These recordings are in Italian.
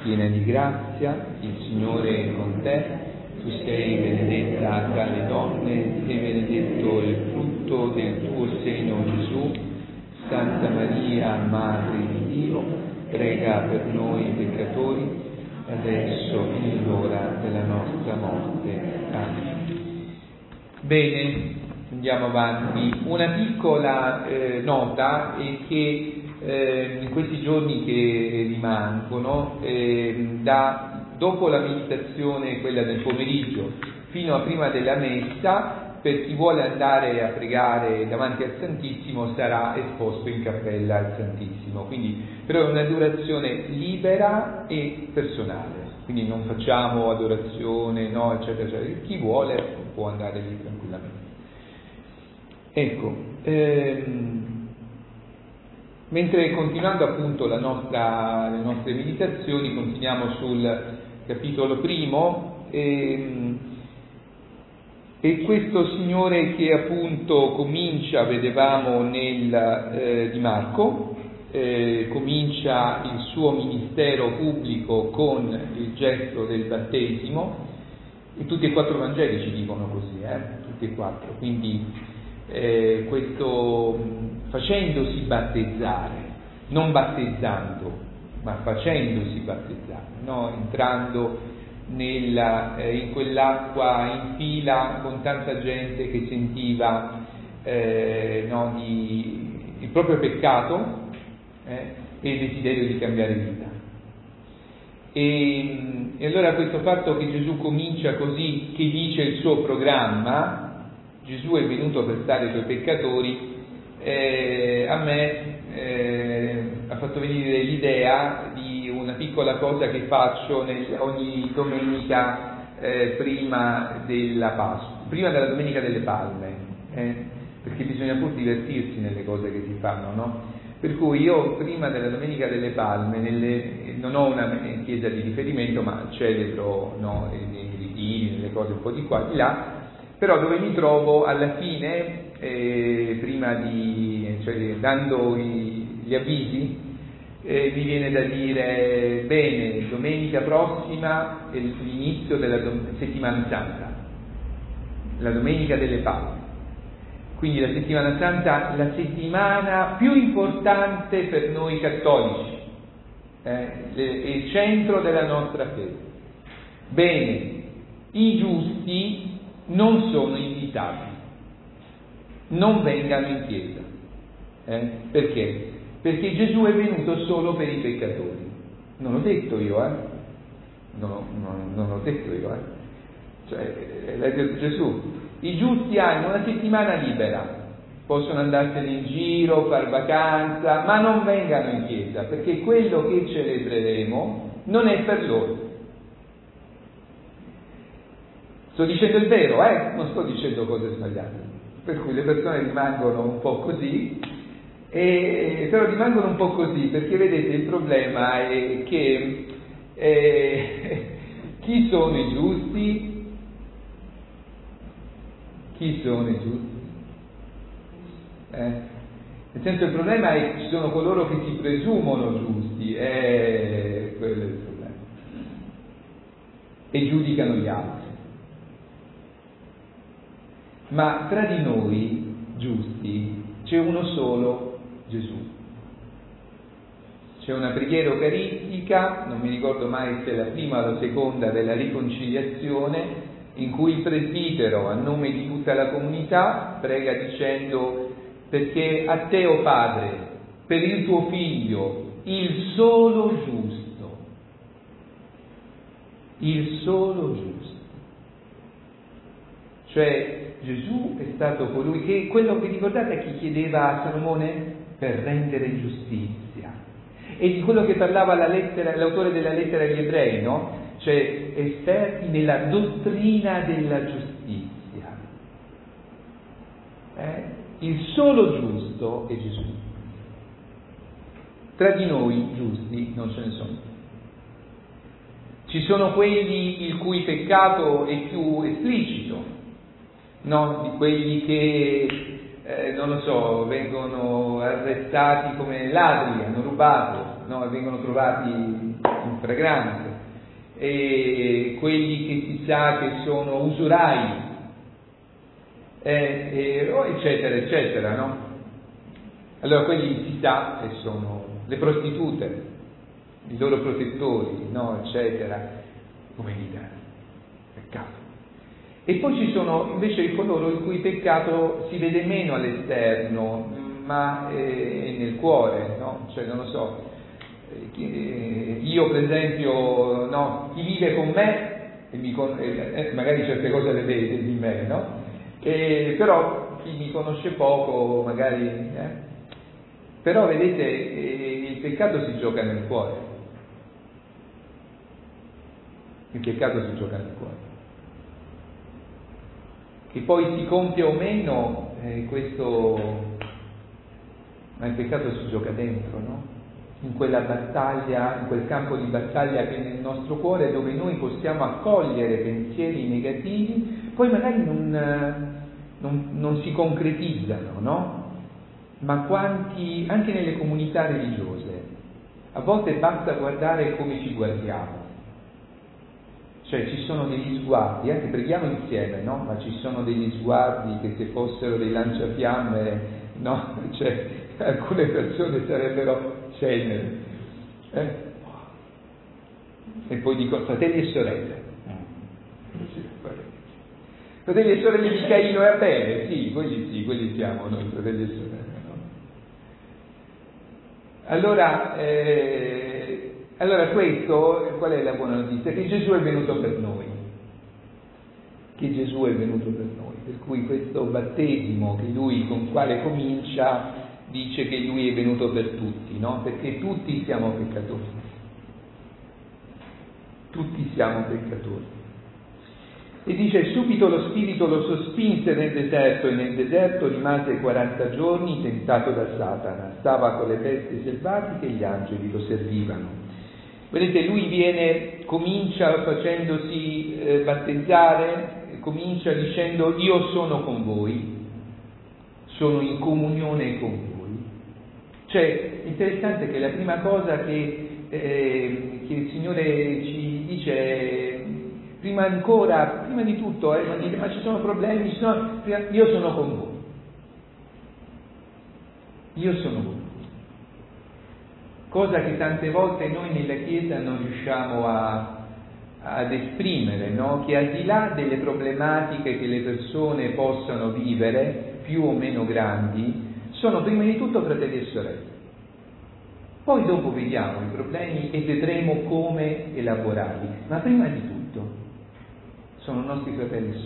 piena di grazia, il Signore è con te, tu sei benedetta tra le donne e benedetto il frutto del tuo seno, Gesù. Santa Maria, Madre di Dio, prega per noi peccatori, adesso e nell'ora della nostra morte. Amen. Bene, andiamo avanti. Una piccola nota è che in questi giorni che rimangono, dopo la meditazione, quella del pomeriggio, fino a prima della messa, per chi vuole andare a pregare davanti al Santissimo sarà esposto in cappella al Santissimo, quindi però è una adorazione libera e personale, quindi non facciamo adorazione, no, eccetera, eccetera. Chi vuole può andare lì tranquillamente. Ecco, mentre continuando appunto le nostre meditazioni, continuiamo sul capitolo primo, e questo Signore che appunto comincia, vedevamo di Marco, comincia il suo ministero pubblico con il gesto del battesimo, e tutti e quattro i Vangeli ci dicono così, tutti e quattro, quindi questo facendosi battezzare, non battezzando, ma facendosi battezzare, no? Entrando in quell'acqua in fila con tanta gente che sentiva il proprio peccato e il desiderio di cambiare vita. E allora questo fatto che Gesù comincia così, che dice il suo programma, Gesù è venuto per stare coi peccatori, a me ha fatto venire l'idea di una piccola cosa che faccio ogni domenica prima della Pasqua, prima della Domenica delle Palme, perché bisogna pur divertirsi nelle cose che si fanno, no? Per cui io prima della Domenica delle Palme non ho una chiesa di riferimento, ma celebro, no, nei ritiri, nelle cose un po' di qua di là, però dove mi trovo alla fine, dando gli avvisi, mi viene da dire: bene, domenica prossima è l'inizio della settimana santa, la Domenica delle Palme, quindi la settimana santa, la settimana più importante per noi cattolici, è il centro della nostra fede. Bene, i giusti non sono invitati, non vengano in chiesa. Perché? Perché Gesù è venuto solo per i peccatori. Non l'ho detto io, non l'ho detto io, l'ha detto Gesù. I giusti hanno una settimana libera, possono andarsene in giro, far vacanza, ma non vengano in chiesa, perché quello che celebreremo non è per loro. Sto dicendo il vero, non sto dicendo cose sbagliate, per cui le persone rimangono un po' così, però rimangono un po' così perché vedete il problema è che chi sono i giusti? Chi sono i giusti? Nel senso, il problema è che ci sono coloro che si presumono giusti, quello è il problema, e giudicano gli altri. Ma tra di noi giusti c'è uno solo, Gesù. C'è una preghiera eucaristica, non mi ricordo mai se è la prima o la seconda, della riconciliazione, in cui il presbitero, a nome di tutta la comunità, prega dicendo: perché a te, o Padre, per il tuo Figlio, il solo giusto, cioè Gesù è stato colui che, quello che ricordate a chi chiedeva a Salomone? Per rendere giustizia. E di quello che parlava l'autore della lettera agli Ebrei, no? Cioè esperti nella dottrina della giustizia. Il solo giusto è Gesù. Tra di noi giusti non ce ne sono. Ci sono quelli il cui peccato è più esplicito, no? Di quelli che vengono arrestati come ladri, hanno rubato, no? Vengono trovati in fragranze, e quelli che si sa che sono usurai, eccetera, eccetera, no? Allora quelli si sa che sono le prostitute, i loro protettori, no? Eccetera, come vita, peccato. E poi ci sono invece coloro il cui peccato si vede meno all'esterno, ma è nel cuore, no? Cioè, non lo so, io per esempio, no, chi vive con me, magari certe cose le vede di me, no? Però chi mi conosce poco, magari, però vedete, il peccato si gioca nel cuore. Il peccato si gioca nel cuore. Che poi si compia o meno, ma il peccato si gioca dentro, no? In quella battaglia, in quel campo di battaglia che è nel nostro cuore, dove noi possiamo accogliere pensieri negativi, poi magari non si concretizzano, no? Ma quanti, anche nelle comunità religiose, a volte basta guardare come ci guardiamo. Cioè ci sono degli sguardi, anche preghiamo insieme, no? Ma ci sono degli sguardi che se fossero dei lanciafiamme, no? Cioè alcune persone sarebbero ceneri. E poi dico fratelli e sorelle. Fratelli e sorelle di Caino e Abele, sì, quelli siamo noi, fratelli e sorelle, no? Allora questo, qual è la buona notizia? Che Gesù è venuto per noi. Che Gesù è venuto per noi. Per cui questo battesimo che lui con quale comincia dice che lui è venuto per tutti, no? Perché tutti siamo peccatori. Tutti siamo peccatori. E dice subito lo Spirito lo sospinse nel deserto, e nel deserto rimase 40 giorni tentato da Satana. Stava con le bestie selvatiche e gli angeli lo servivano. Vedete, lui comincia facendosi battezzare, comincia dicendo io sono con voi, sono in comunione con voi. Cioè, interessante che la prima cosa che il Signore ci dice è, prima di tutto, non dite ma ci sono problemi, io sono con voi. Io sono con voi. Cosa che tante volte noi nella Chiesa non riusciamo ad esprimere, no? Che al di là delle problematiche che le persone possano vivere, più o meno grandi, sono prima di tutto fratelli e sorelle. Poi dopo vediamo i problemi e vedremo come elaborarli, ma prima di tutto sono nostri fratelli e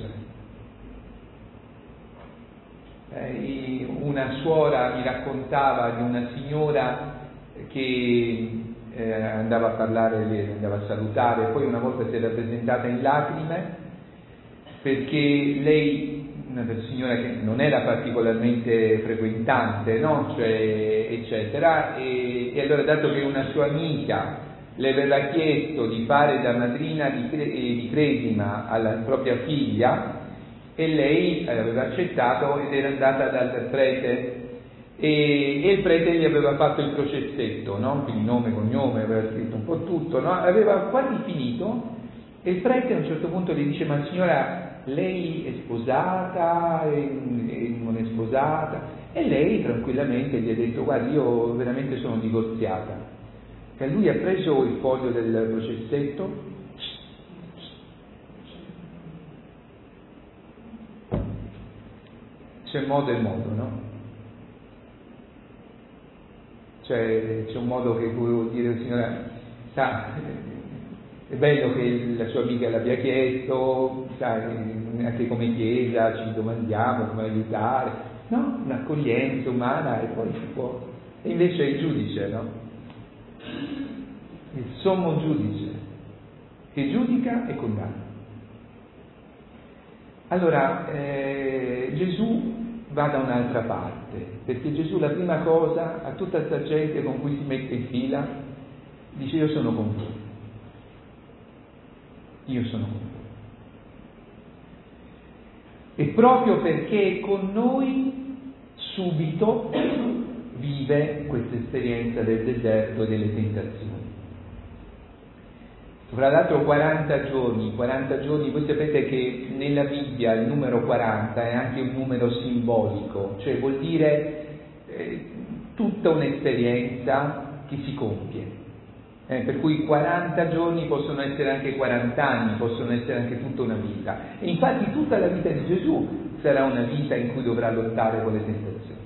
sorelle. Una suora mi raccontava di una signora che andava a parlare, andava a salutare, poi una volta si era presentata in lacrime perché lei, una signora che non era particolarmente frequentante, no? Cioè, eccetera, e allora dato che una sua amica le aveva chiesto di fare da madrina di cresima alla propria figlia, e lei aveva accettato ed era andata dal prete, e il prete gli aveva fatto il processetto, no? Quindi nome, cognome, aveva scritto un po' tutto, no? Aveva quasi finito, e il prete a un certo punto gli dice ma signora, lei è sposata e non è sposata? E lei tranquillamente gli ha detto guardi, io veramente sono divorziata. E lui ha preso il foglio del processetto, c'è modo e modo, no? Cioè c'è un modo che può dire signora, sa, è bello che la sua amica l'abbia chiesto, sai, anche come Chiesa ci domandiamo come aiutare, no? Un'accoglienza umana, e poi si può. E invece è il giudice, no? Il sommo giudice che giudica e condanna. Allora Gesù va da un'altra parte, perché Gesù la prima cosa a tutta questa gente con cui si mette in fila dice io sono con voi, io sono con voi. E proprio perché è con noi subito vive questa esperienza del deserto e delle tentazioni. Fra l'altro 40 giorni, voi sapete che nella Bibbia il numero 40 è anche un numero simbolico, cioè vuol dire tutta un'esperienza che si compie. Per cui 40 giorni possono essere anche 40 anni, possono essere anche tutta una vita. E infatti tutta la vita di Gesù sarà una vita in cui dovrà lottare con le tentazioni.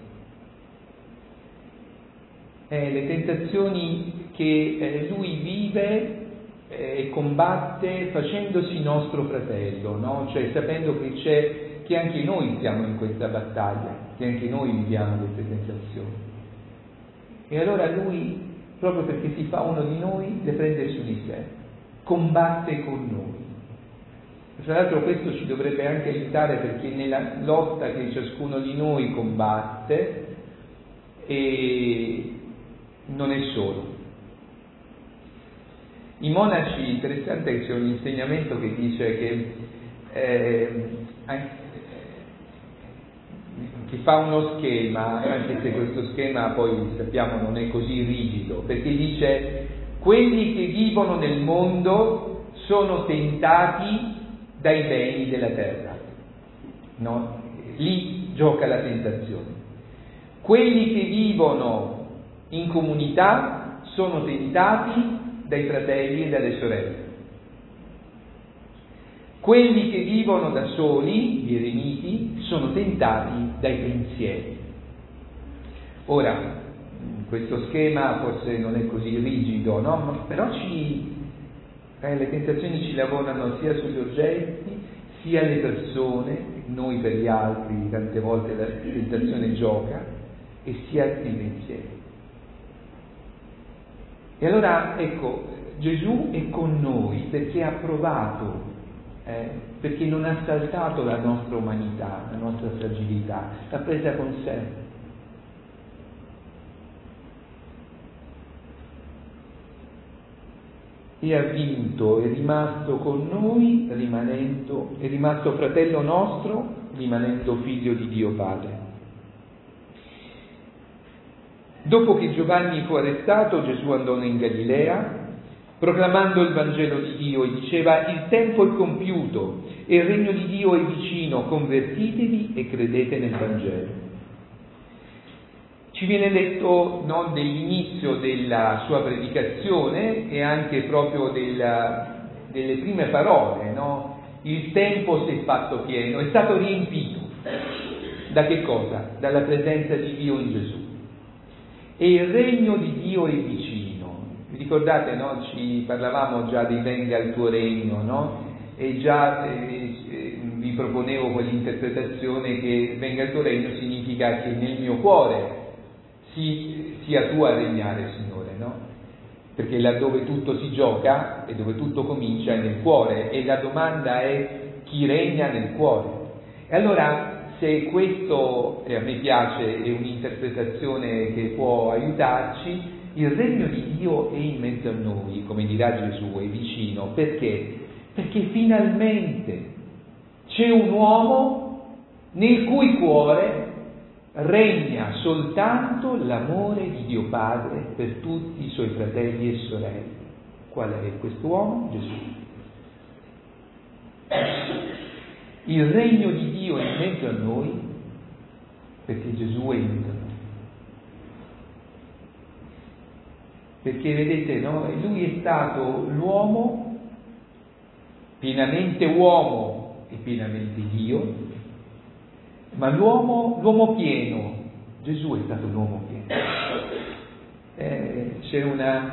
Le tentazioni che lui vive e combatte facendosi nostro fratello, no? Cioè sapendo che anche noi siamo in questa battaglia, che anche noi viviamo queste tentazioni. E allora lui, proprio perché si fa uno di noi, le prende su di sé, combatte con noi. Tra l'altro questo ci dovrebbe anche aiutare, perché nella lotta che ciascuno di noi combatte e non è solo. I monaci, interessante che c'è un insegnamento che dice che fa uno schema, anche se questo schema poi sappiamo non è così rigido, perché dice: quelli che vivono nel mondo sono tentati dai beni della terra, no? Lì gioca la tentazione. Quelli che vivono in comunità sono tentati dai fratelli e dalle sorelle. Quelli che vivono da soli, gli eremiti, sono tentati dai pensieri. Ora, questo schema forse non è così rigido, no? Però le tentazioni ci lavorano sia sugli oggetti, sia le persone, noi per gli altri, tante volte la tentazione gioca, e sia i pensieri. E allora, ecco, Gesù è con noi perché ha provato, perché non ha saltato la nostra umanità, la nostra fragilità, l'ha presa con sé. E ha vinto, è rimasto con noi, è rimasto fratello nostro, rimanendo figlio di Dio Padre. Dopo che Giovanni fu arrestato, Gesù andò in Galilea, proclamando il Vangelo di Dio, e diceva: il tempo è compiuto e il regno di Dio è vicino, convertitevi e credete nel Vangelo. Ci viene detto, no, dell'inizio della sua predicazione e anche proprio delle prime parole, no? Il tempo si è fatto pieno, è stato riempito. Da che cosa? Dalla presenza di Dio in Gesù. E il regno di Dio è vicino. Vi ricordate, no? Ci parlavamo già di venga il tuo regno, no? E già vi proponevo quell'interpretazione che venga il tuo regno significa che nel mio cuore sia tu a regnare, Signore, no? Perché laddove tutto si gioca e dove tutto comincia è nel cuore, e la domanda è: chi regna nel cuore? E allora, se questo, a me piace, è un'interpretazione che può aiutarci, il regno di Dio è in mezzo a noi, come dirà Gesù, è vicino. Perché? Perché finalmente c'è un uomo nel cui cuore regna soltanto l'amore di Dio Padre per tutti i suoi fratelli e sorelle. Qual è questo uomo? Gesù. Il regno di Dio è in mezzo a noi perché Gesù è in mezzo a noi. Perché vedete, no? Lui è stato l'uomo, pienamente uomo e pienamente Dio, ma l'uomo pieno. Gesù è stato l'uomo pieno. C'è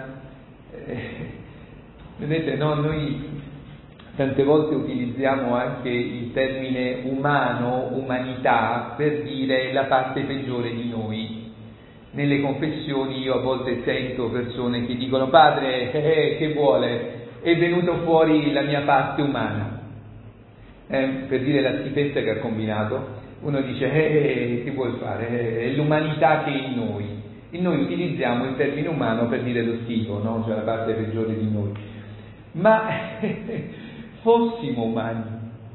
vedete, no? Noi tante volte utilizziamo anche il termine umano, umanità, per dire la parte peggiore di noi. Nelle confessioni io a volte sento persone che dicono: padre, che vuole? È venuto fuori la mia parte umana. Per dire la schifezza che ha combinato, uno dice: che vuoi fare? È l'umanità che è in noi. E noi utilizziamo il termine umano per dire lo schifo, no? Cioè la parte peggiore di noi. Ma fossimo umani,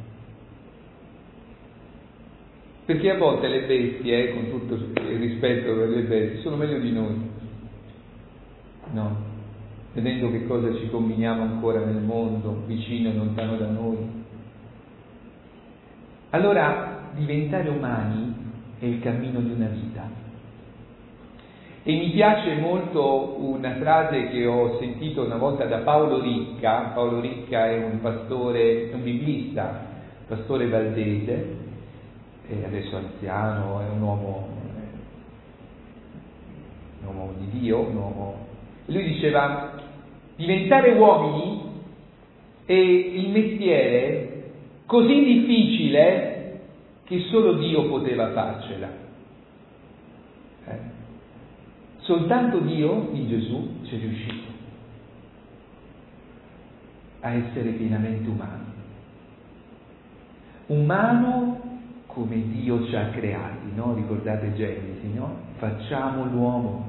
perché a volte le bestie, con tutto il rispetto per le bestie, sono meglio di noi, no? vedendo che cosa ci combiniamo ancora nel mondo, vicino e lontano da noi. Allora, diventare umani è il cammino di una vita. E mi piace molto una frase che ho sentito una volta da Paolo Ricca. Paolo Ricca è un pastore, un biblista, pastore valdese, e adesso anziano, è un uomo di Dio, Lui diceva: diventare uomini è il mestiere così difficile che solo Dio poteva farcela. Soltanto Dio, in Gesù, ci è riuscito a essere pienamente umano. Umano come Dio ci ha creati, no? Ricordate Genesi, no? Facciamo l'uomo.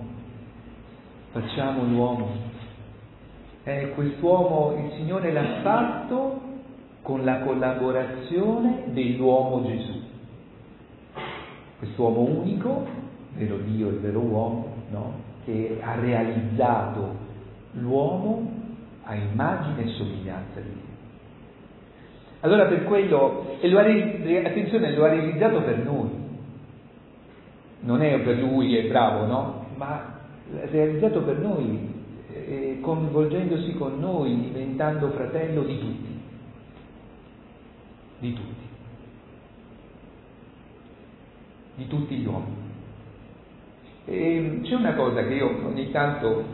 Quest'uomo il Signore l'ha fatto con la collaborazione dell'uomo Gesù. Quest'uomo unico, vero Dio e vero uomo, no? Che ha realizzato l'uomo a immagine e somiglianza di Dio. Allora per quello, attenzione, lo ha realizzato per noi. Non è per lui che è bravo, no? Ma l'ha realizzato per noi, coinvolgendosi con noi, diventando fratello di tutti. Di tutti gli uomini. E c'è una cosa che io ogni tanto,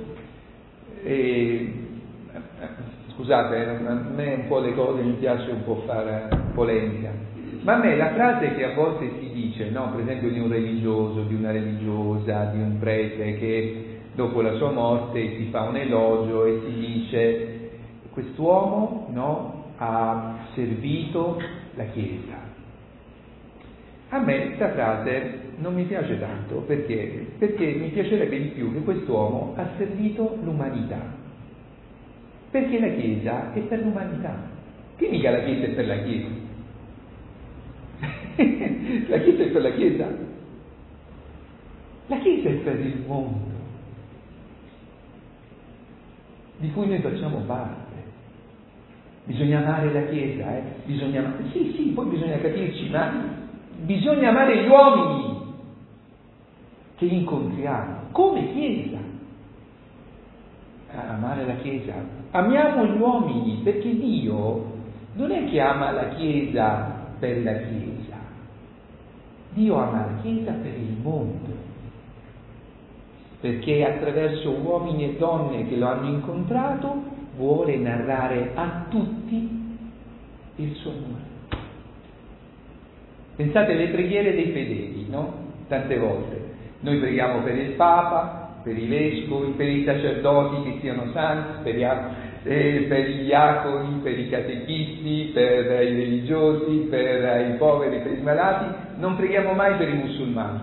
scusate, a me un po' le cose mi piace un po' fare polemica, ma a me la frase che a volte si dice, no? Per esempio di un religioso, di una religiosa, di un prete che dopo la sua morte si fa un elogio e si dice: quest'uomo, no, ha servito la Chiesa. A me questa frase non mi piace tanto, perché mi piacerebbe di più che quest'uomo ha servito l'umanità, perché la Chiesa è per l'umanità, che mica la Chiesa è per la Chiesa. La Chiesa è per la Chiesa, la Chiesa è per il mondo di cui noi facciamo parte. Bisogna amare la Chiesa, sì, poi bisogna capirci, ma bisogna amare gli uomini che incontriamo come Chiesa. Amare la Chiesa, amiamo gli uomini, perché Dio non è che ama la Chiesa per la Chiesa, Dio ama la Chiesa per il mondo, perché attraverso uomini e donne che lo hanno incontrato vuole narrare a tutti il suo amore. Pensate alle preghiere dei fedeli, no? Tante volte noi preghiamo per il Papa, per i vescovi, per i sacerdoti che siano santi, per gli diaconi, per i catechisti, per i religiosi, per i poveri, per i malati. Non preghiamo mai per i musulmani,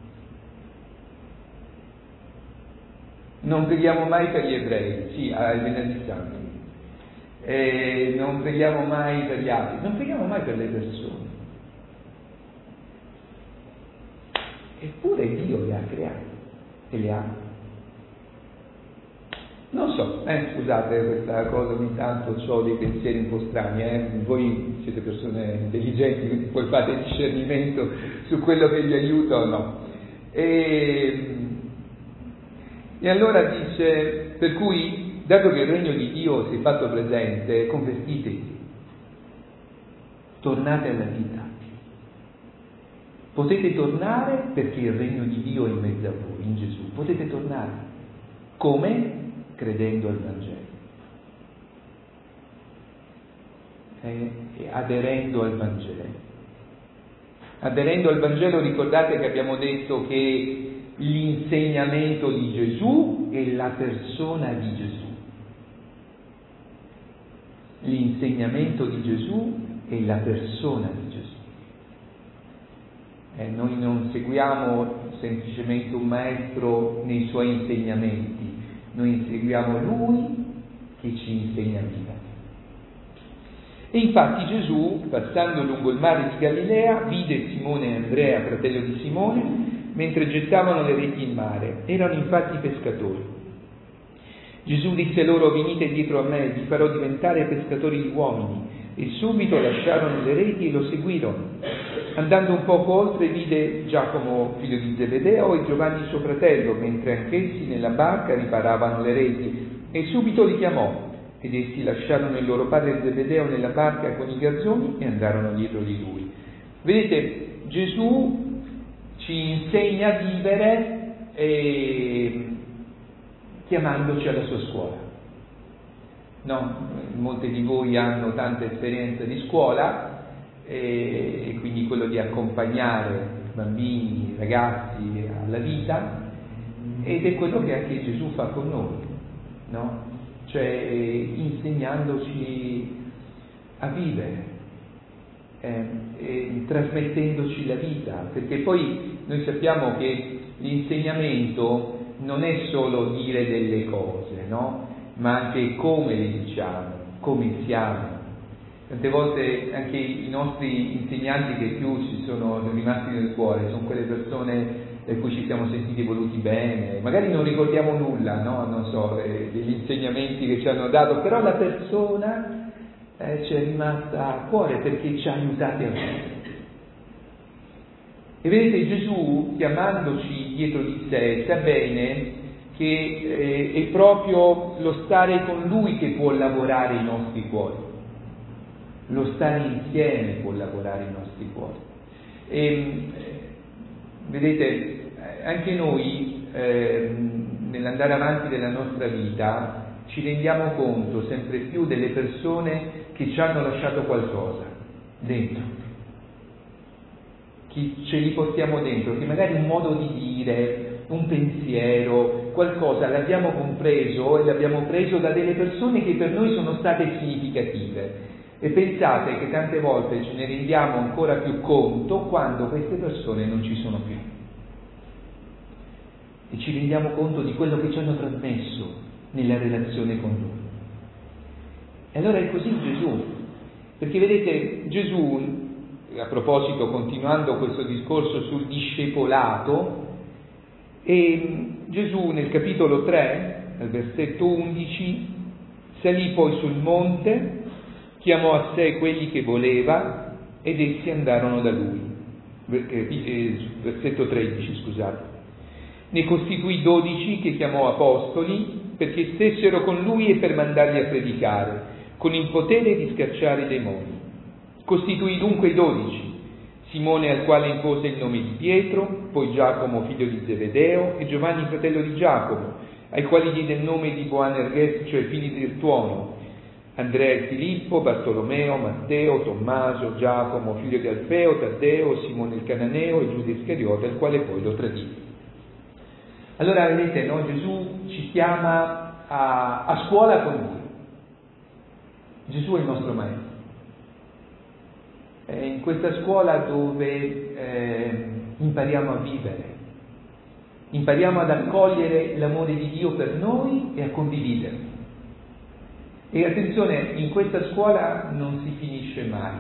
non preghiamo mai per gli ebrei, sì, ai venerdì santi, non preghiamo mai per gli altri, non preghiamo mai per le persone. Eppure Dio le ha create e le ama. Non so, scusate questa cosa, ogni tanto ho dei pensieri un po' strani, voi siete persone intelligenti, quindi poi fate discernimento su quello che vi aiuta o no. E allora dice, per cui, dato che il regno di Dio si è fatto presente, convertitevi, tornate alla vita. Potete tornare perché il regno di Dio è in mezzo a voi, in Gesù. Potete tornare. Come? Credendo al Vangelo. Aderendo al Vangelo. Aderendo al Vangelo, ricordate che abbiamo detto che l'insegnamento di Gesù è la persona di Gesù. L'insegnamento di Gesù è la persona di Gesù. Noi non seguiamo semplicemente un maestro nei suoi insegnamenti, noi seguiamo Lui che ci insegna vita. E infatti Gesù, passando lungo il mare di Galilea, vide Simone e Andrea, fratello di Simone, mentre gettavano le reti in mare. Erano infatti pescatori. Gesù disse loro: venite dietro a me, vi farò diventare pescatori di uomini. E subito lasciarono le reti e lo seguirono. Andando un poco oltre vide Giacomo figlio di Zebedeo e Giovanni suo fratello, mentre anch'essi nella barca riparavano le reti, e subito li chiamò, ed essi lasciarono il loro padre Zebedeo nella barca con i garzoni e andarono dietro di lui. Vedete, Gesù ci insegna a vivere chiamandoci alla sua scuola. No, molti di voi hanno tanta esperienza di scuola e quindi quello di accompagnare bambini, ragazzi alla vita, ed è quello che anche Gesù fa con noi, no? Cioè insegnandoci a vivere, trasmettendoci la vita, perché poi noi sappiamo che l'insegnamento non è solo dire delle cose, no? Ma anche come le diciamo, come siamo. Tante volte anche i nostri insegnanti che più ci sono rimasti nel cuore sono quelle persone per cui ci siamo sentiti voluti bene, magari non ricordiamo nulla, no? Non so, degli insegnamenti che ci hanno dato, però la persona ci è rimasta a cuore perché ci ha aiutati a vivere. E vedete, Gesù, chiamandoci dietro di sé, sa bene che è proprio lo stare con Lui che può lavorare i nostri cuori. Lo stare insieme può lavorare i nostri cuori. E vedete, anche noi nell'andare avanti della nostra vita ci rendiamo conto sempre più delle persone che ci hanno lasciato qualcosa dentro, che ce li portiamo dentro, che magari un modo di dire, un pensiero, qualcosa l'abbiamo compreso e l'abbiamo preso da delle persone che per noi sono state significative. E pensate che tante volte ce ne rendiamo ancora più conto quando queste persone non ci sono più. E ci rendiamo conto di quello che ci hanno trasmesso nella relazione con Lui. E allora è così Gesù. Perché vedete, Gesù, a proposito, continuando questo discorso sul discepolato, e Gesù nel capitolo 3, al versetto 11, salì poi sul monte, chiamò a sé quelli che voleva ed essi andarono da lui. Versetto 13, scusate. Ne costituì 12 che chiamò apostoli perché stessero con lui e per mandarli a predicare, con il potere di scacciare i demoni. Costituì dunque i 12, Simone al quale impose il nome di Pietro, poi Giacomo figlio di Zebedeo e Giovanni fratello di Giacomo, ai quali diede il nome di Boanerges, cioè figli del tuono, Andrea e Filippo, Bartolomeo, Matteo, Tommaso, Giacomo figlio di Alfeo, Taddeo, Simone il Cananeo e Giuda Iscariota, il quale poi lo tradì. Allora vedete, no? Gesù ci chiama a scuola con lui. Gesù è il nostro maestro. È in questa scuola dove impariamo a vivere, impariamo ad accogliere l'amore di Dio per noi e a condividere. E attenzione, in questa scuola non si finisce mai.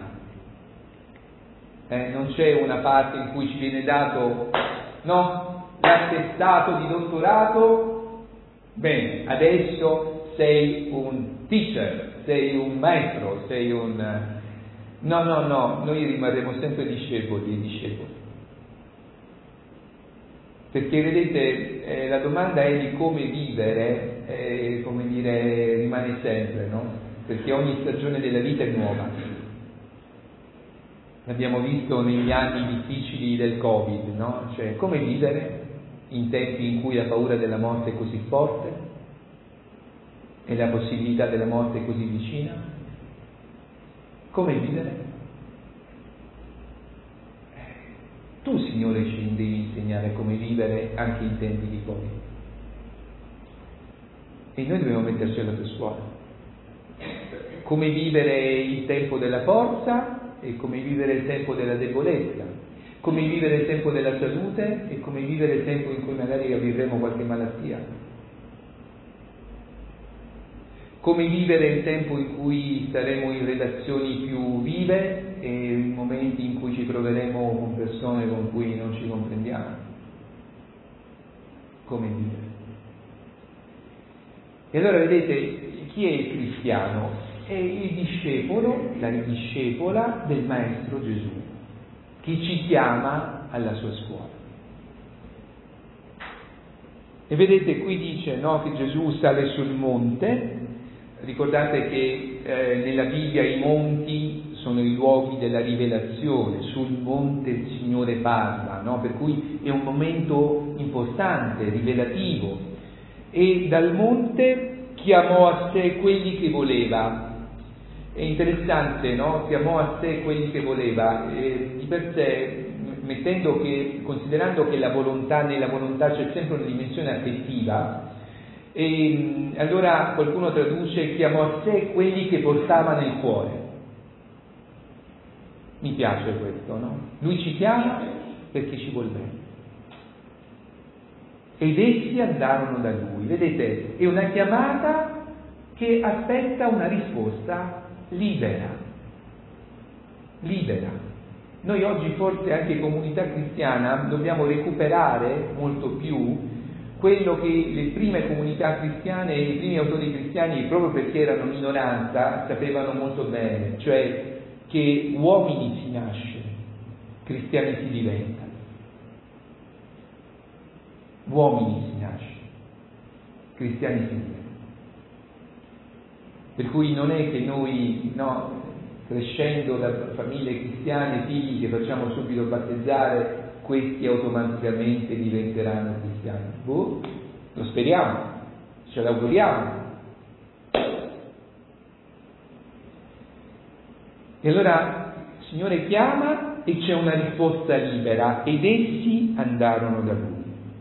Non c'è una parte in cui ci viene dato, no? L'attestato di dottorato, bene, adesso sei un teacher, sei un maestro, sei un... No, noi rimarremo sempre discepoli e discepoli. Perché vedete, la domanda è di come vivere, come dire, rimane sempre, no? Perché ogni stagione della vita è nuova. L'abbiamo visto negli anni difficili del Covid, no? Cioè, come vivere in tempi in cui la paura della morte è così forte e la possibilità della morte è così vicina? Come vivere? Tu, Signore, ci devi insegnare come vivere anche in tempi di Covid. E noi dobbiamo metterci alla tua scuola. Come vivere il tempo della forza e come vivere il tempo della debolezza. Come vivere il tempo della salute e come vivere il tempo in cui magari avremo qualche malattia. Come vivere il tempo in cui staremo in relazioni più vive e in momenti in cui ci troveremo con persone con cui non ci comprendiamo. Come vivere. E allora vedete, chi è il cristiano? È il discepolo, la discepola del Maestro Gesù, che ci chiama alla sua scuola. E vedete, qui dice, no, che Gesù sale sul monte. Ricordate che nella Bibbia i monti sono i luoghi della rivelazione, sul monte il Signore parla, no? Per cui è un momento importante, rivelativo. E dal monte chiamò a sé quelli che voleva. È interessante, no? Chiamò a sé quelli che voleva, di per sé, considerando che nella volontà c'è sempre una dimensione affettiva, e allora qualcuno traduce chiamò a sé quelli che portava nel cuore. Mi piace questo, no? Lui ci chiama perché ci vuol bene. Ed essi andarono da lui. Vedete, è una chiamata che aspetta una risposta libera. Noi oggi forse anche comunità cristiana dobbiamo recuperare molto più quello che le prime comunità cristiane e i primi autori cristiani, proprio perché erano minoranza, sapevano molto bene, cioè che uomini si nasce, cristiani si diventano. Uomini si nasce, cristiani si diventano. Per cui non è che noi, no, crescendo da famiglie cristiane, figli che facciamo subito battezzare, questi automaticamente diventeranno cristiani. Lo speriamo, ce l'auguriamo. E allora il Signore chiama e c'è una risposta libera, ed essi andarono da Lui.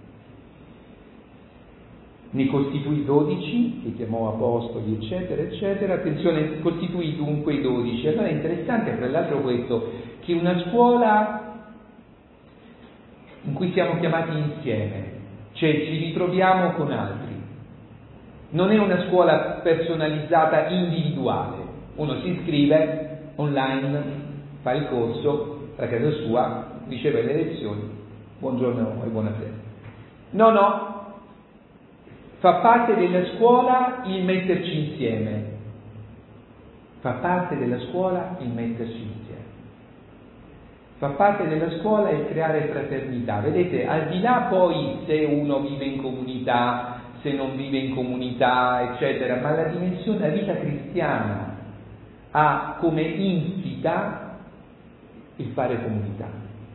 Ne costituì 12, che chiamò apostoli, eccetera, eccetera. Attenzione, costituì dunque i 12. Allora è interessante, tra l'altro, questo, che una scuola in cui siamo chiamati insieme, cioè ci ritroviamo con altri. Non è una scuola personalizzata, individuale. Uno si iscrive online, fa il corso a casa sua, riceve le lezioni, buongiorno e buonasera. No. Fa parte della scuola il metterci insieme. Fa parte della scuola il metterci insieme. Fa parte della scuola il creare fraternità. Vedete, al di là poi se uno vive in comunità, se non vive in comunità, eccetera, ma la dimensione della vita cristiana ha come insita il fare comunità,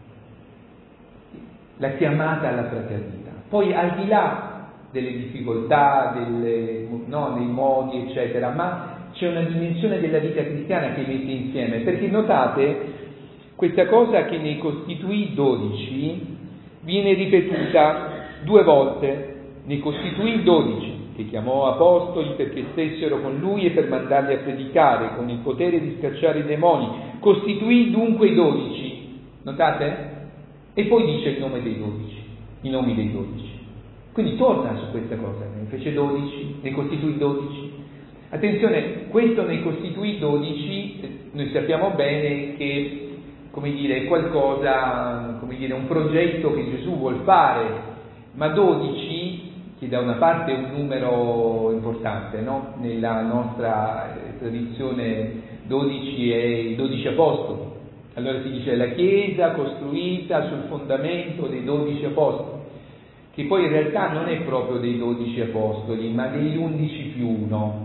la chiamata alla fraternità. Poi al di là delle difficoltà, dei modi, eccetera, ma c'è una dimensione della vita cristiana che mette insieme, perché notate questa cosa che ne costituì 12 viene ripetuta 2 volte. Ne costituì 12, che chiamò apostoli perché stessero con lui e per mandarli a predicare con il potere di scacciare i demoni. Costituì dunque i 12, notate? E poi dice il nome dei 12, i nomi dei 12. Quindi torna su questa cosa, ne fece 12, ne costituì 12. Attenzione, questo ne costituì 12, noi sappiamo bene che, come dire, è qualcosa, come dire, un progetto che Gesù vuol fare, ma 12, che da una parte è un numero importante, no? Nella nostra tradizione 12 è i 12 apostoli. Allora si dice la Chiesa costruita sul fondamento dei 12 apostoli, che poi in realtà non è proprio dei 12 apostoli, ma degli 11 più 1,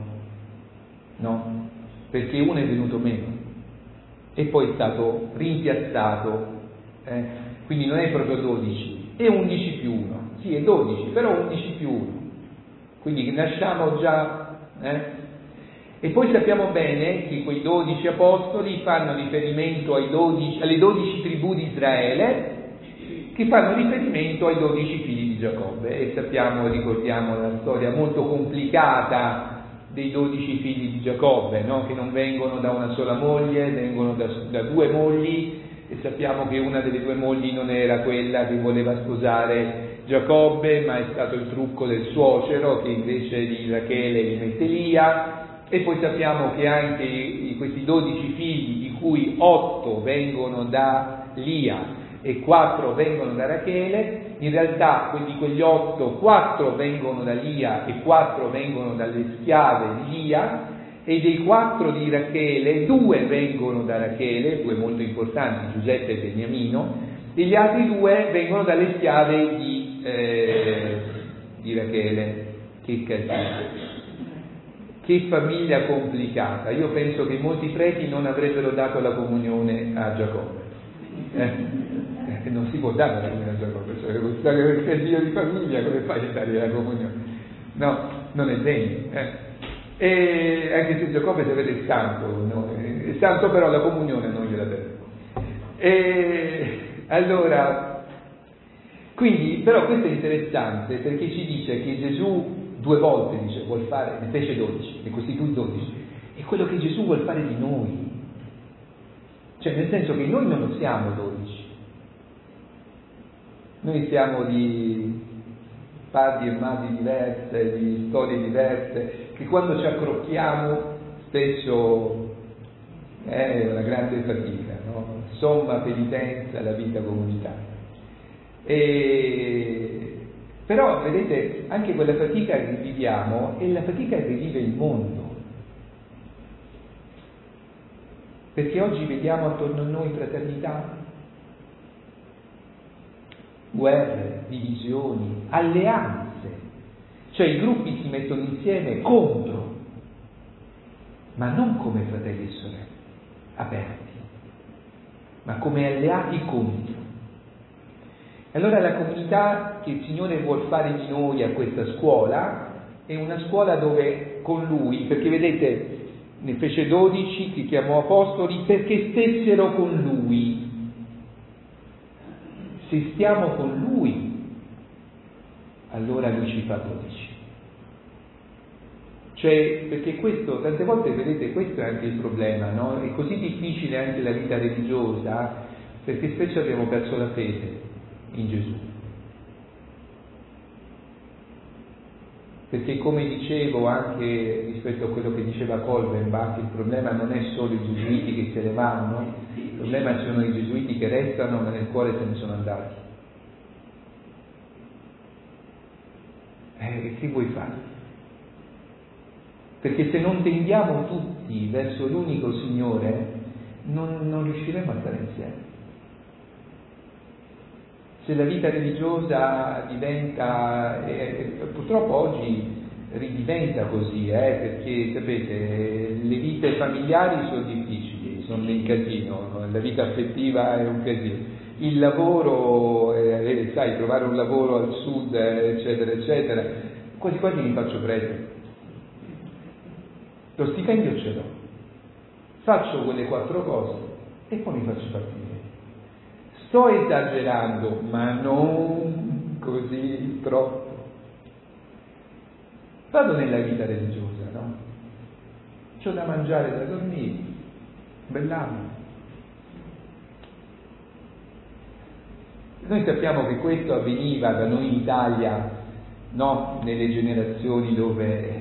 no? Perché uno è venuto meno e poi è stato rimpiazzato, quindi non è proprio 12, è 11 più 1, sì è 12, però 11 più 1, quindi nasciamo già, E poi sappiamo bene che quei 12 apostoli fanno riferimento alle 12 tribù di Israele, che fanno riferimento ai 12 figli di Giacobbe, e ricordiamo la storia molto complicata dei 12 figli di Giacobbe, no? Che non vengono da una sola moglie, vengono da 2 mogli, e sappiamo che una delle 2 mogli non era quella che voleva sposare Giacobbe, ma è stato il trucco del suocero che invece di Rachele li mette Lia. E poi sappiamo che anche questi 12 figli, di cui 8 vengono da Lia e 4 vengono da Rachele, in realtà di quegli 8, 4 vengono da Lia e 4 vengono dalle schiave di Lia, e dei 4 di Rachele 2 vengono da Rachele, 2 molto importanti, Giuseppe e Beniamino, e gli altri 2 vengono dalle schiave di Rachele. Che casino! Che famiglia complicata. Io penso che molti preti non avrebbero dato la comunione a Giacobbe. Non si può dare la comunione a Giacobbe, cioè quel casino di famiglia, come fai a dare la comunione? No, non è degno. E anche se Giacobbe deve essere santo, no? È santo, però la comunione non gliela deve. E allora, quindi, però questo è interessante perché ci dice che Gesù 2 volte dice vuol fare, ne fece 12, ne costituì 12, è quello che Gesù vuol fare di noi, cioè nel senso che noi non siamo 12, noi siamo di padri e madri diverse, di storie diverse, che quando ci accrocchiamo spesso è una grande fatica, no? Somma penitenza la vita comunitaria. Però vedete, anche quella fatica che viviamo è la fatica che vive il mondo, perché oggi vediamo attorno a noi fraternità, guerre, divisioni, alleanze, cioè i gruppi si mettono insieme contro, ma non come fratelli e sorelle aperti, ma come alleati contro. Allora la comunità che il Signore vuol fare di noi a questa scuola è una scuola dove con Lui, perché vedete, ne fece 12 che chiamò apostoli perché stessero con Lui. Se stiamo con Lui, allora Lui ci fa 12. Cioè, perché questo, tante volte, vedete, questo è anche il problema, no? È così difficile anche la vita religiosa, perché spesso abbiamo perso la fede in Gesù. Perché come dicevo anche rispetto a quello che diceva Kolbenbach, il problema non è solo i gesuiti che se ne vanno, il problema sono i gesuiti che restano ma nel cuore se ne sono andati. Che vuoi fare? Perché se non tendiamo tutti verso l'unico Signore non riusciremo a stare insieme. Se la vita religiosa diventa, purtroppo oggi ridiventa così, perché sapete, le vite familiari sono difficili, sono un casino, la vita affettiva è un casino, il lavoro, sai, trovare un lavoro al sud, eccetera, eccetera, quasi quasi mi faccio prendere. Lo stipendio ce l'ho, faccio quelle 4 cose e poi mi faccio partire. Sto esagerando, ma non così troppo. Vado nella vita religiosa, no? C'ho da mangiare, da dormire, bell'anno. Noi sappiamo che questo avveniva da noi in Italia, no? Nelle generazioni dove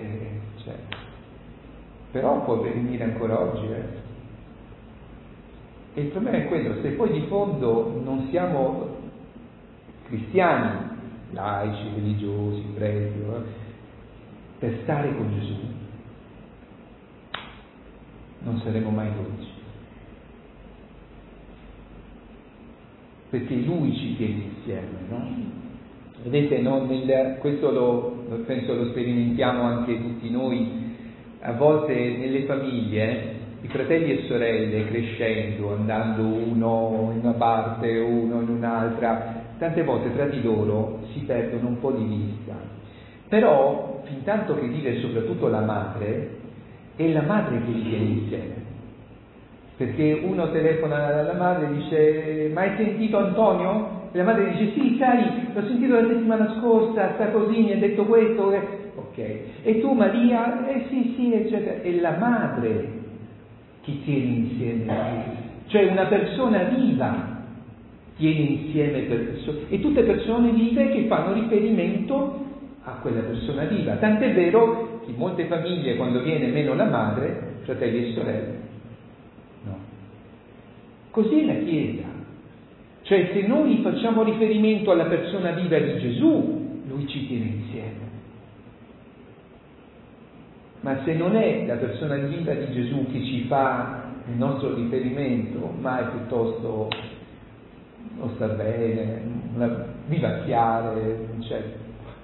però può avvenire ancora oggi, E il problema è quello, se poi di fondo non siamo cristiani, laici, religiosi, preti, per stare con Gesù, non saremo mai 12. Perché Lui ci tiene insieme, no? Vedete, no? Questo penso lo sperimentiamo anche tutti noi. A volte nelle famiglie i fratelli e sorelle crescendo, andando uno in una parte, uno in un'altra, tante volte tra di loro si perdono un po' di vista. Però, fin tanto che vive soprattutto la madre, è la madre che li tiene insieme. Perché uno telefona alla madre e dice: ma hai sentito Antonio? E la madre dice: sì, sai, l'ho sentito la settimana scorsa, sta così, mi ha detto questo. Ok. E tu Maria? Sì, eccetera. È la madre che tiene insieme, cioè una persona viva tiene insieme persone, e tutte persone vive che fanno riferimento a quella persona viva. Tant'è vero che in molte famiglie, quando viene meno la madre, fratelli e sorelle, no. Così è la Chiesa. Cioè, se noi facciamo riferimento alla persona viva di Gesù, Lui ci tiene insieme. Ma se non è la persona viva di Gesù che ci fa il nostro riferimento, ma è piuttosto non sta bene, vivacchiare, eccetera.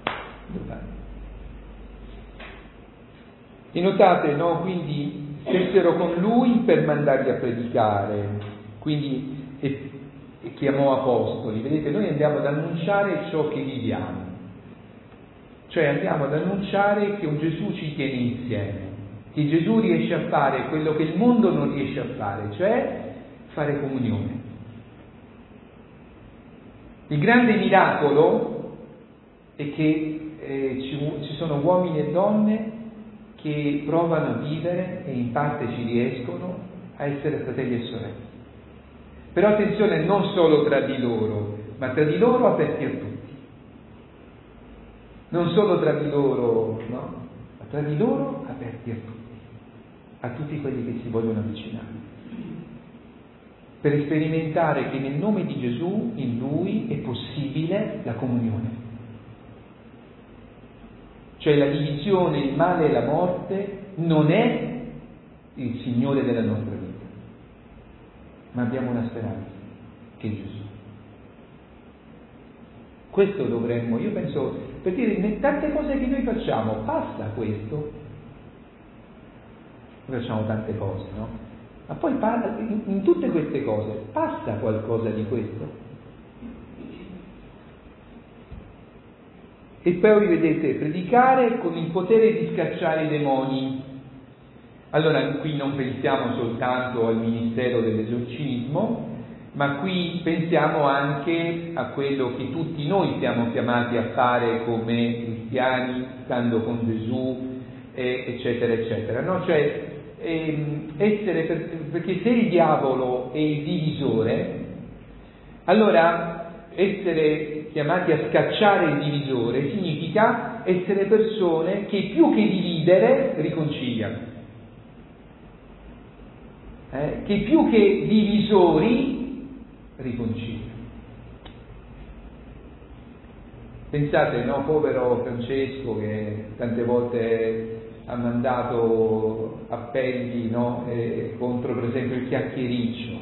E notate, no? Quindi stessero con Lui per mandarli a predicare, quindi e chiamò apostoli. Vedete, noi andiamo ad annunciare ciò che viviamo. Cioè andiamo ad annunciare che un Gesù ci tiene insieme, che Gesù riesce a fare quello che il mondo non riesce a fare, cioè fare comunione. Il grande miracolo è che ci sono uomini e donne che provano a vivere e in parte ci riescono a essere fratelli e sorelle. Però attenzione, non solo tra di loro, ma tra di loro aperti a tutti. Non solo tra di loro, no? Ma tra di loro aperti a tutti quelli che si vogliono avvicinare. Per sperimentare che nel nome di Gesù, in Lui, è possibile la comunione. Cioè la divisione, il male e la morte non è il Signore della nostra vita, ma abbiamo una speranza, che è Gesù. Questo dovremmo, io penso, per dire, tante cose che noi facciamo, passa questo? Noi facciamo tante cose, no? Ma poi in tutte queste cose passa qualcosa di questo? E poi vedete, predicare con il potere di scacciare i demoni. Allora qui non pensiamo soltanto al ministero dell'esorcismo, ma qui pensiamo anche a quello che tutti noi siamo chiamati a fare come cristiani, stando con Gesù, eccetera, eccetera, no? Cioè, perché se il diavolo è il divisore, allora essere chiamati a scacciare il divisore significa essere persone che più che dividere riconciliano, che più che divisori riconciliano. Pensate, no, povero Francesco che tante volte ha mandato appelli, no, contro per esempio il chiacchiericcio,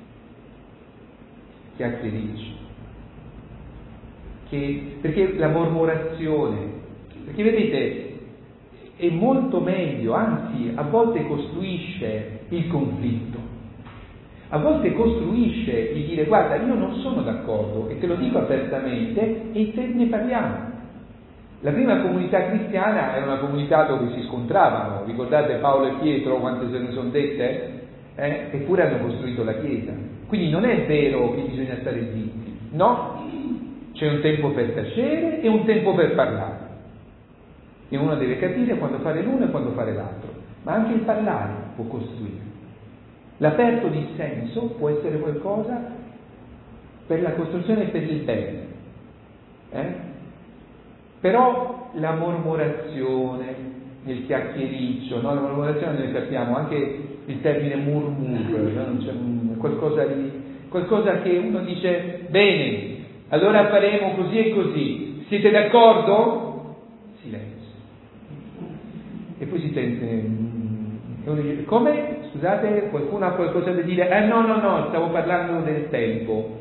perché la mormorazione, perché vedete è molto meglio, anzi a volte costruisce il conflitto, a volte costruisce il dire guarda io non sono d'accordo e te lo dico apertamente e ne parliamo. La prima comunità cristiana era una comunità dove si scontravano, ricordate Paolo e Pietro quante se ne sono dette? Eppure hanno costruito la Chiesa. Quindi non è vero che bisogna stare zitti, no, c'è un tempo per tacere e un tempo per parlare. E uno deve capire quando fare l'uno e quando fare l'altro, ma anche il parlare può costruire. L'aperto dissenso può essere qualcosa per la costruzione e per il bene. Però la mormorazione, il chiacchiericcio, no? La mormorazione noi capiamo anche il termine murmur, no? C'è qualcosa che uno dice bene, allora faremo così e così, siete d'accordo? Silenzio. E poi si sente, uno dice, come? Scusate, qualcuno ha qualcosa da dire? No, stavo parlando del tempo.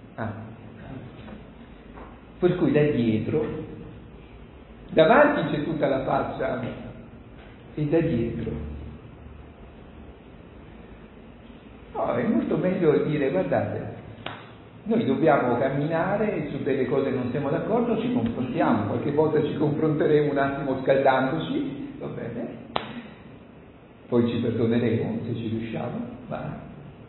Per cui da dietro, davanti c'è tutta la faccia e da dietro. No, è molto meglio dire, guardate, noi dobbiamo camminare su delle cose che non siamo d'accordo, ci confrontiamo, qualche volta ci confronteremo un attimo scaldandoci, va bene? Poi ci perdoneremo se ci riusciamo, ma...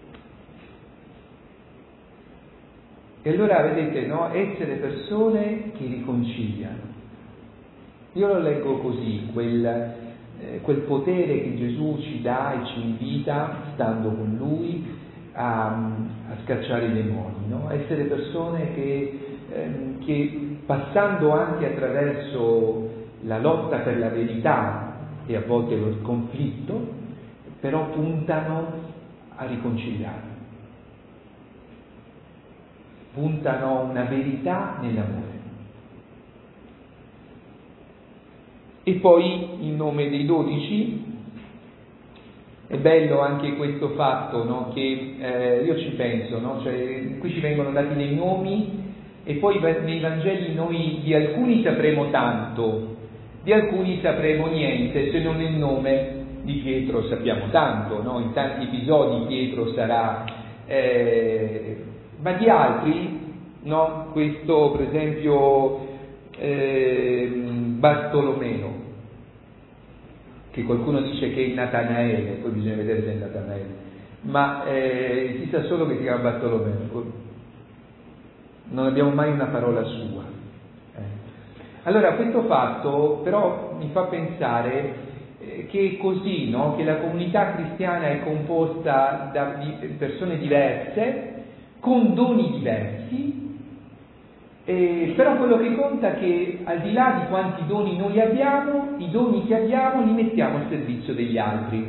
E allora vedete, no? Essere persone che riconciliano. Io lo leggo così, quel potere che Gesù ci dà e ci invita, stando con Lui, a scacciare i demoni, no? Essere persone che passando anche attraverso la lotta per la verità e a volte il conflitto, però puntano a riconciliare. puntano a una verità nell'amore. E poi, in nome dei 12, è bello anche questo fatto, no? Che io ci penso, no? Cioè, qui ci vengono dati dei nomi e poi nei Vangeli noi di alcuni sapremo tanto, di alcuni sapremo niente, se non nel nome di Pietro sappiamo tanto, no? In tanti episodi Pietro sarà, ma di altri, no? Questo per esempio Bartolomeo, che qualcuno dice che è Natanaele, poi bisogna vedere se è Natanaele, ma si sa solo che si chiama Bartolomeo, non abbiamo mai una parola sua. Allora questo fatto però mi fa pensare che è così, no? Che la comunità cristiana è composta da persone diverse, con doni diversi, però quello che conta è che al di là di quanti doni noi abbiamo, i doni che abbiamo li mettiamo al servizio degli altri.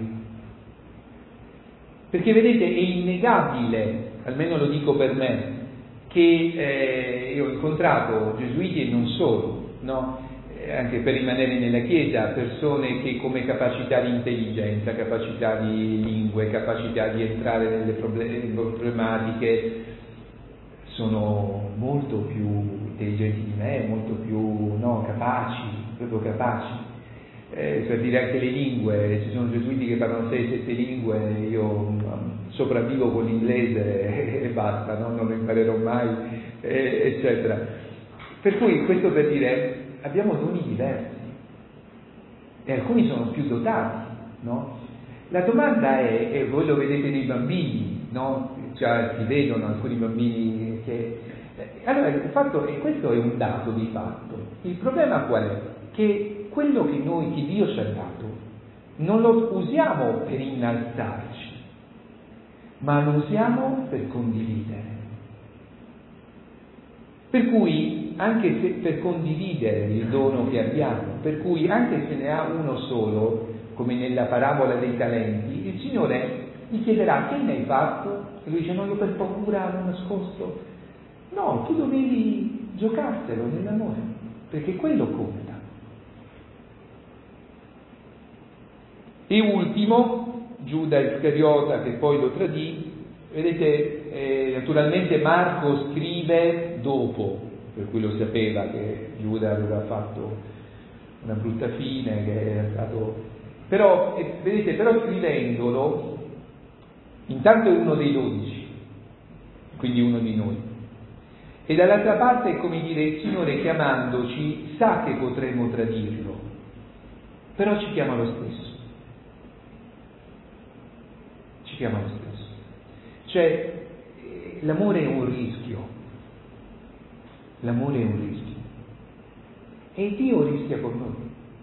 Perché vedete, è innegabile, almeno lo dico per me, che io ho incontrato gesuiti e non solo, no? Anche per rimanere nella Chiesa, persone che come capacità di intelligenza, capacità di lingue, capacità di entrare nelle problematiche, sono molto più intelligenti di me, molto più capaci, proprio capaci. Per dire anche le lingue, ci sono gesuiti che parlano 6-7 lingue, io sopravvivo con l'inglese e basta, no? Non lo imparerò mai, eccetera. Per cui questo per dire, abbiamo doni diversi e alcuni sono più dotati, no? La domanda è, e voi lo vedete nei bambini, no? Cioè, si vedono alcuni bambini che... Allora, il fatto è, questo è un dato di fatto. Il problema qual è? Che quello che Dio ci ha dato, non lo usiamo per innalzarci, ma lo usiamo per condividere. Per cui, anche se per condividere il dono che abbiamo, per cui anche se ne ha uno solo, come nella parabola dei talenti, il Signore gli chiederà: che ne hai fatto? E lui dice: non l'ho per paura, l'ho nascosto. No, tu dovevi giocarselo nell'amore, perché quello conta. E ultimo, Giuda Iscariota, che poi lo tradì. Vedete, naturalmente Marco scrive dopo, per cui lo sapeva che Giuda aveva fatto una brutta fine, che era stato... Però, vedete, però scrivendolo, intanto è uno dei 12, quindi uno di noi. E dall'altra parte è come dire, il Signore chiamandoci sa che potremo tradirlo, però ci chiama lo stesso. Ci chiama lo stesso. Cioè, l'amore è un rischio. L'amore è un rischio. E Dio rischia con noi.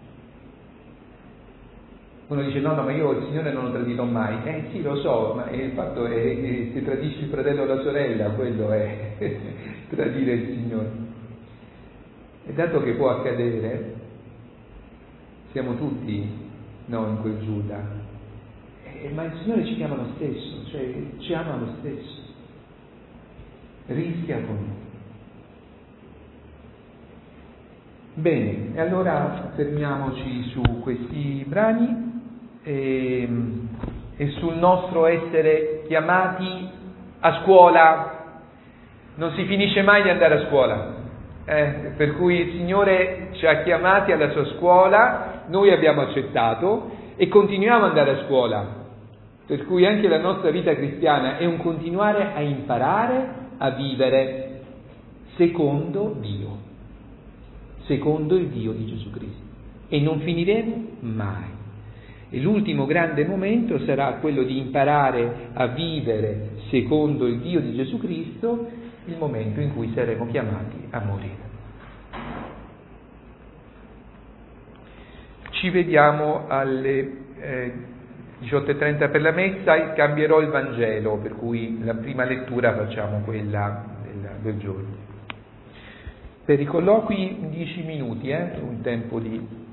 Uno dice: no, ma io il Signore non lo tradirò mai. Sì, lo so, ma il fatto è che se tradisci il fratello o la sorella, quello è tradire il Signore. E dato che può accadere, siamo tutti in quel Giuda. Ma il Signore ci chiama lo stesso, cioè ci ama lo stesso, rischia con noi. Bene, e allora fermiamoci su questi brani e sul nostro essere chiamati a scuola. Non si finisce mai di andare a scuola, per cui il Signore ci ha chiamati alla sua scuola, noi abbiamo accettato e continuiamo ad andare a scuola. Per cui anche la nostra vita cristiana è un continuare a imparare a vivere secondo Dio, secondo il Dio di Gesù Cristo. E non finiremo mai. E l'ultimo grande momento sarà quello di imparare a vivere secondo il Dio di Gesù Cristo, il momento in cui saremo chiamati a morire. Ci vediamo alle 18:30 per la messa, cambierò il Vangelo, per cui la prima lettura facciamo quella del giorno. Per i colloqui 10 minuti, un tempo di